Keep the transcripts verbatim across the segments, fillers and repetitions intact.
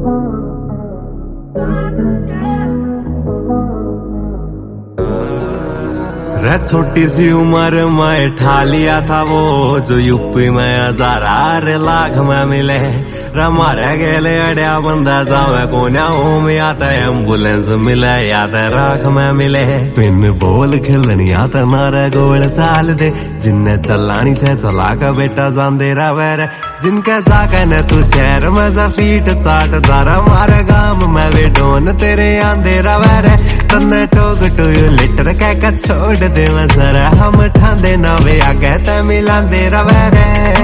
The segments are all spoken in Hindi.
रे छोटी सी उम्र में ठा लिया था वो जो यूपी में हजार लाख में मिले। रे मारे गेले अड़िया बंदा जावे कोन्या ओ में आता एम्बुलेंस मिले याद राख में मिले। पिन बोल खेलनी आता नारे गोल चाल दे जिन्ने चलानी से चला का बेटा जांदे रवे रे। जिनके जाके न तू शहर में जा फीट चाट दारा मारे गांव में वे डोन तेरे आंदे रवे रे। तन्ने टोक टू लिटर कह का छोड़ दे मैं जरा हम ठांदे ना वे आगे ते मिलांदे रवे रे।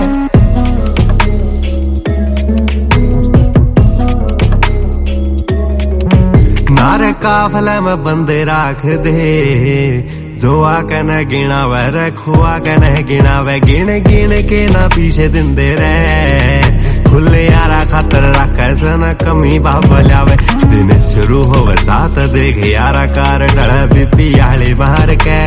नारे काफले में बंदे राख दे जो आके न गिना वे रे खुआ के न गिना वे गिन गिन के ना पीछे दिंदे रे। खुले यारा खातर रखे से न कमी बाबलावे दिन शुरू होवे साथ देख यारा कार डर बीपी आले बाहर के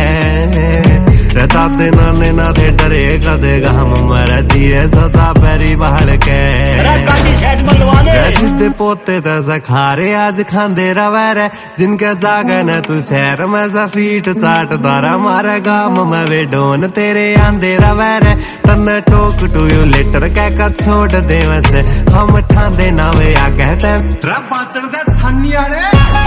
रता दे नाने ना थे डरे कदे हम मर जिए सदा पैरी बाहर के। जिसदे पोते ते खारे आज खांदे रवे रे। जिनके जागे न तू शहर में फीट चाट दारा मारे गांव में वे डोन तेरे आंदे रवे रे। तन्ने टोक टू यू लिटर कह का छोड़ दे वैसे हम ठांदे ना वे आगे ते पाचड़ दे छानी आले।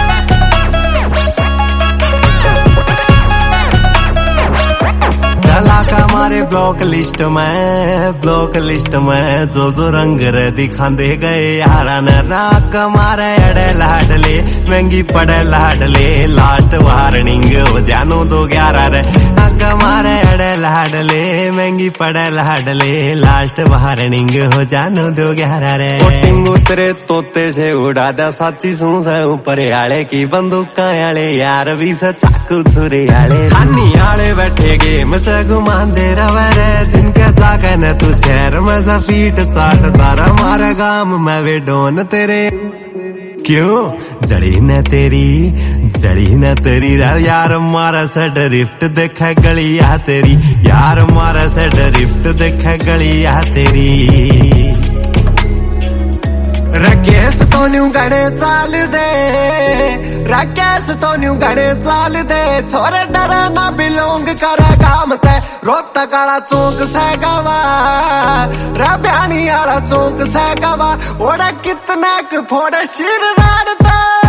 चला का हमारे ब्लॉक लिस्ट में ब्लॉक लिस्ट में जो जो रंग रे दिखांदे गए यारा ने नाक मारे अड़े लाडले महंगी पड़े लाडले लास्ट वार्निंग हो जानो दो ग्यारह रे। नाक मारे अड़े लाडले महंगी पड़े लाडले लास्ट वार्निंग हो जानो दो ग्यारह रे। कोटिंग उतरे तोते से उड़ा दे साची सू से ऊपर आले की बंदूक आले यार भी से चाकू छुरे आले छानी आले बैठे गेम से घुमांदे रवे रे। जिनके जाके न तू शहर में जा फीट चाट दारा मारे गांव में वे डोन तेरे क्यों जड़ी न तेरी जड़ी न तेरी यार मारा से ड्रिफ्ट देखे गलिया तेरी यार मारा से ड्रिफ्ट देखे गलिया तेरी। रकेश तो न्यू गणे चाल दे रकेश तो न्यू गणे चाल दे छोरे डरा ना बिलोंग करे काम ते रोता काला चौक से गवा रब्यानी आला चौक से गवा ओड़ा कितना फोड़ शिर नाड़ता।